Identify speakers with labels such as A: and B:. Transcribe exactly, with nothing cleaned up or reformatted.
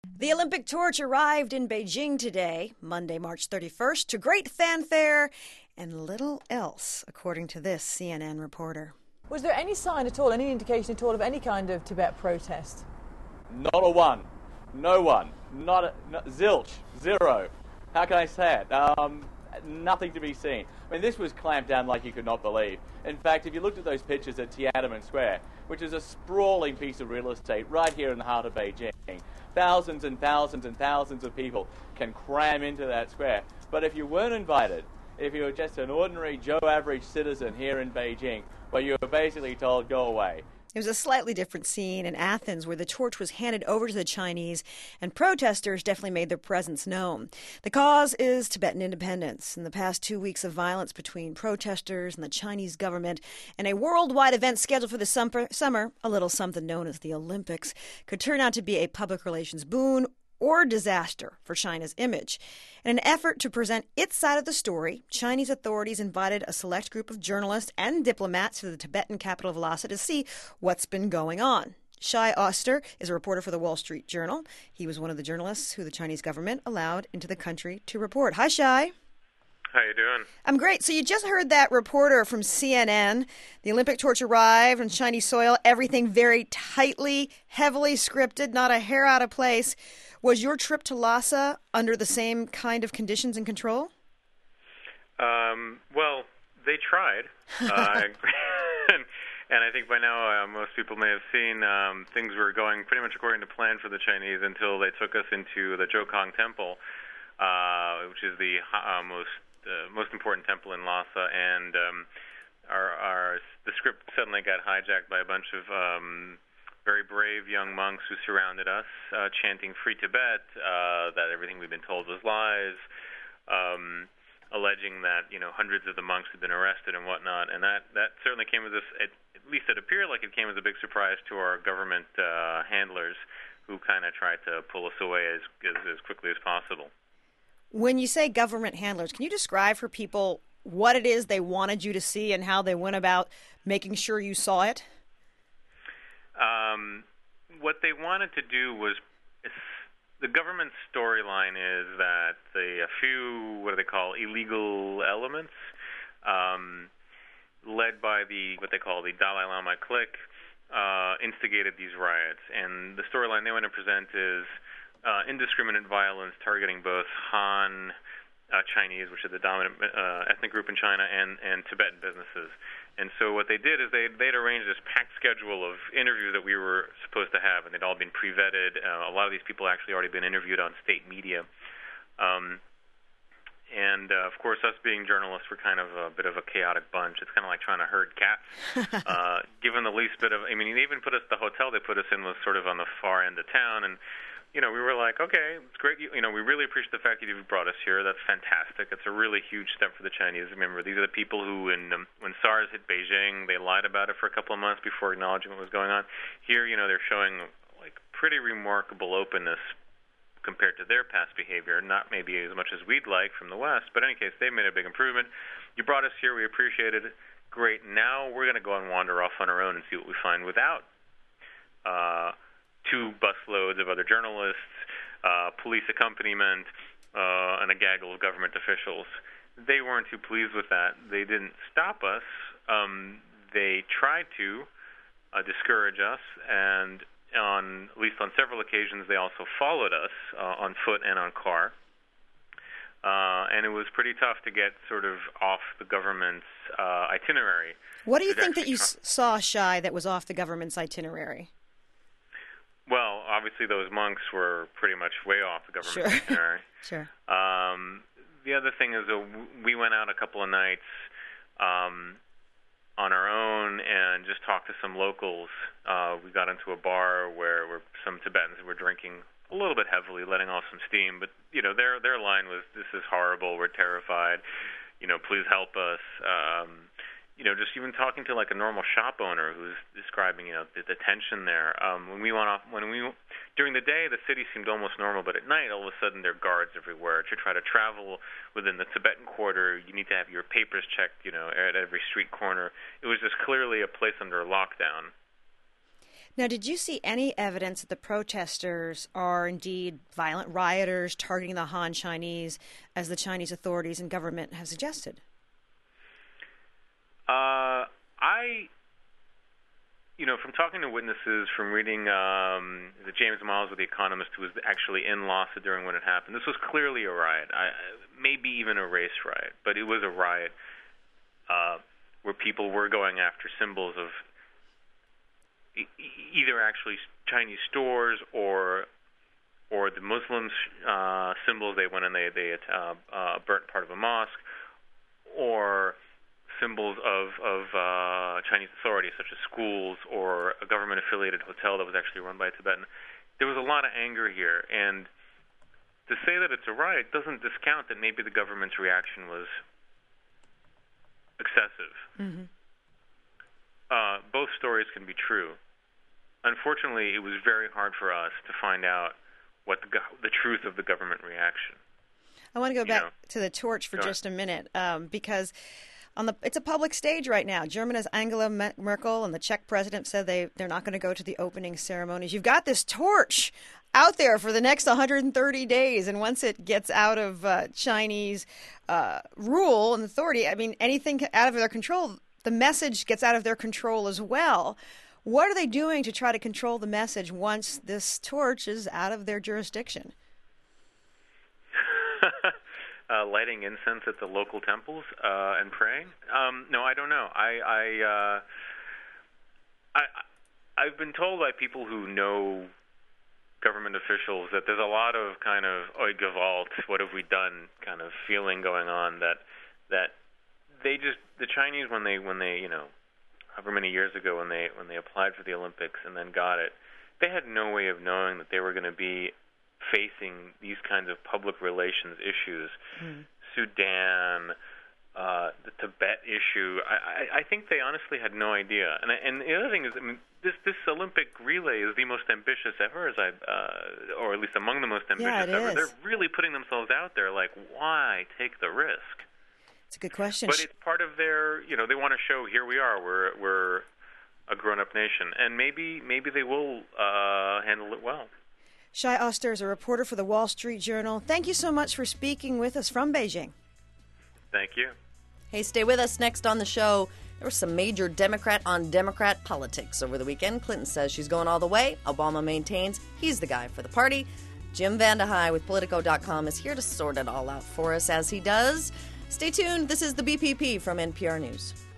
A: The Olympic torch arrived in Beijing today, Monday, March thirty-first, to great fanfare and little else, according to this C N N reporter.
B: Was there any sign at all, any indication at all of any kind of Tibet protest?
C: Not a one. No one. Not a, no, zilch. Zero. How can I say it? Um, nothing to be seen. I mean, this was clamped down like you could not believe. In fact, if you looked at those pictures at Tiananmen Square, which is a sprawling piece of real estate right here in the heart of Beijing, thousands and thousands and thousands of people can cram into that square. But if you weren't invited, if you were just an ordinary Joe average citizen here in Beijing, well, you were basically told, go away.
A: It was a slightly different scene in Athens, where the torch was handed over to the Chinese, and protesters definitely made their presence known. The cause is Tibetan independence. In the past two weeks of violence between protesters and the Chinese government, and a worldwide event scheduled for the summer, a little something known as the Olympics, could turn out to be a public relations boon or disaster for China's image. In an effort to present its side of the story, Chinese authorities invited a select group of journalists and diplomats to the Tibetan capital of Lhasa to see what's been going on. Shai Oster is a reporter for the Wall Street Journal. He was one of the journalists who the Chinese government allowed into the country to report. Hi, Shai.
D: How you doing?
A: I'm great. So you just heard that reporter from C N N. The Olympic torch arrived on Chinese soil. Everything very tightly, heavily scripted, not a hair out of place. Was your trip to Lhasa under the same kind of conditions and control?
D: Um, well, they tried. uh, and, and I think by now uh, most people may have seen um, things were going pretty much according to plan for the Chinese until they took us into the Zhoukang Temple, uh, which is the uh, most uh, most important temple in Lhasa. And um, our, our the script suddenly got hijacked by a bunch of Um, very brave young monks who surrounded us, uh, chanting Free Tibet, uh, that everything we've been told was lies, um, alleging that, you know, hundreds of the monks had been arrested and whatnot. And that, that certainly came as, a, at, at least it appeared like it came as a big surprise to our government uh, handlers, who kind of tried to pull us away as, as, as quickly as possible.
A: When you say government handlers, can you describe for people what it is they wanted you to see and how they went about making sure you saw it?
D: Um, what they wanted to do was, the government's storyline is that the, a few, what do they call, illegal elements, um, led by the, what they call the Dalai Lama clique, uh, instigated these riots. And the storyline they want to present is uh, indiscriminate violence targeting both Han uh, Chinese, which is the dominant uh, ethnic group in China, and, and Tibetan businesses. And so what they did is they, they'd arranged this packed schedule of interviews that we were supposed to have, and they'd all been pre-vetted. Uh, a lot of these people actually already been interviewed on state media. Um, and, uh, of course, us being journalists, we're kind of a bit of a chaotic bunch. It's kind of like trying to herd cats. uh, given the least bit of, I mean, they even put us, the hotel they put us in was sort of on the far end of town, and you know, we were like, okay, it's great. You, you know, we really appreciate the fact that you've brought us here. That's fantastic. It's a really huge step for the Chinese. Remember, these are the people who, in, um, when SARS hit Beijing, they lied about it for a couple of months before acknowledging what was going on. Here, you know, they're showing like pretty remarkable openness compared to their past behavior. Not maybe as much as we'd like from the West, but in any case, they've made a big improvement. You brought us here. We appreciated it. Great. Now we're going to go and wander off on our own and see what we find without Uh, two busloads of other journalists, uh, police accompaniment, uh, and a gaggle of government officials. They weren't too pleased with that. They didn't stop us. Um, they tried to uh, discourage us, and on at least on several occasions, they also followed us uh, on foot and on car. Uh, and it was pretty tough to get sort of off the government's uh, itinerary.
A: What do you think that you try- saw, Shai, that was off the government's itinerary?
D: Well, obviously those monks were pretty much way off the government
A: Sure.
D: itinerary.
A: Sure.
D: Um, the other thing is uh, we went out a couple of nights um, on our own and just talked to some locals. Uh, we got into a bar where, where some Tibetans were drinking a little bit heavily, letting off some steam. But, you know, their their line was, this is horrible, we're terrified, you know, please help us. Um, you know, just even talking to like a normal shop owner who's describing, you know, the, the tension there. Um, when we went off, when we during the day, the city seemed almost normal, but at night, all of a sudden, there are guards everywhere. To try to travel within the Tibetan quarter, you need to have your papers checked, you know, at every street corner. It was just clearly a place under lockdown.
A: Now, did you see any evidence that the protesters are indeed violent rioters targeting the Han Chinese, as the Chinese authorities and government have suggested?
D: Uh, I, you know, from talking to witnesses, from reading um, the James Miles of The Economist, who was actually in Lhasa during when it happened, this was clearly a riot, I, maybe even a race riot, but it was a riot uh, where people were going after symbols of e- either actually Chinese stores or or the Muslims' uh, symbols. They went and they they uh, uh, burnt part of a mosque, or symbols of, of uh, Chinese authorities, such as schools or a government-affiliated hotel that was actually run by a Tibetan. There was a lot of anger here, and to say that it's a riot doesn't discount that maybe the government's reaction was excessive.
A: Mm-hmm.
D: Uh, both stories can be true. Unfortunately, it was very hard for us to find out what the, go- the truth of the government reaction.
A: I want to go
D: You
A: back
D: know.
A: to the torch for
D: Go
A: just a minute, um, because on the it's a public stage right now. Germany's Angela Merkel and the Czech president said they, they're not going to go to the opening ceremonies. You've got this torch out there for the next one hundred thirty days, and once it gets out of uh, Chinese uh, rule and authority, I mean, anything out of their control, the message gets out of their control as well. What are they doing to try to control the message once this torch is out of their jurisdiction?
D: uh, lighting incense at the local temples uh, and praying? Um, no, I don't know. I, I, uh, I, I've been told by people who know government officials that there's a lot of kind of "Oi Gewalt, what have we done?" kind of feeling going on. That that they just the Chinese when they when they you know however many years ago when they when they applied for the Olympics and then got it, they had no way of knowing that they were going to be facing these kinds of public relations issues. Mm. Sudan, uh, the Tibet issue. I, I, I think they honestly had no idea. And and the other thing is, I mean, this this Olympic relay is the most ambitious ever, as I, uh, or at least among the most ambitious
A: yeah, it
D: ever.
A: Is.
D: They're really putting themselves out there. Like, why take the risk?
A: It's a good question.
D: But it's part of their, you know, they want to show here we are. We're we're a grown-up nation, and maybe maybe they will uh, handle it well.
A: Shai Oster is a reporter for the Wall Street Journal. Thank you so much for speaking with us from Beijing.
D: Thank you.
E: Hey, stay with us. Next on the show, there was some major Democrat-on-Democrat politics over the weekend. Clinton says she's going all the way. Obama maintains he's the guy for the party. Jim Vandehei with Politico dot com is here to sort it all out for us, as he does. Stay tuned. This is the B P P from N P R News.